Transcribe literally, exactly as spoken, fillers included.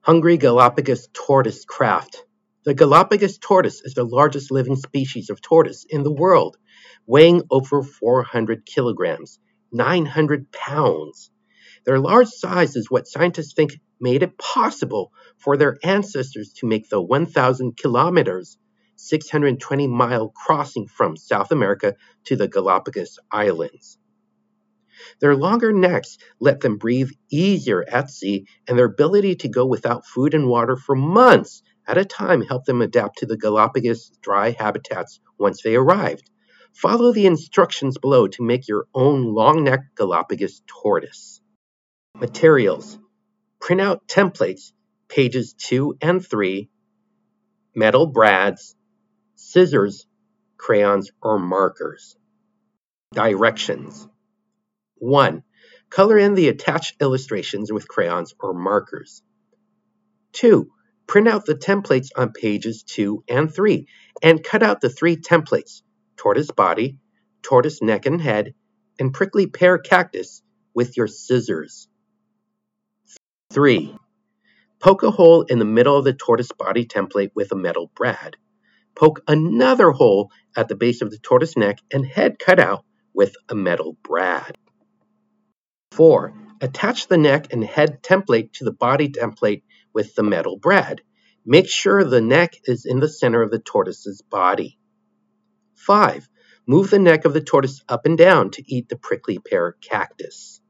Hungry Galapagos tortoise craft. The Galapagos tortoise is the largest living species of tortoise in the world, weighing over four hundred kilograms, nine hundred pounds. Their large size is what scientists think made it possible for their ancestors to make the one thousand kilometers, six hundred twenty mile crossing from South America to the Galapagos Islands. Their longer necks let them breathe easier at sea, and their ability to go without food and water for months at a time helped them adapt to the Galapagos dry habitats once they arrived. Follow the instructions below to make your own long-necked Galapagos tortoise. Materials: printout templates, pages two and three, metal brads, scissors, crayons, or markers. Directions: one. Color in the attached illustrations with crayons or markers. two. Print out the templates on pages two and three and cut out the three templates: tortoise body, tortoise neck and head, and prickly pear cactus with your scissors. three. Poke a hole in the middle of the tortoise body template with a metal brad. Poke another hole at the base of the tortoise neck and head cutout with a metal brad. four. Attach the neck and head template to the body template with the metal brad. Make sure the neck is in the center of the tortoise's body. five. Move the neck of the tortoise up and down to eat the prickly pear cactus.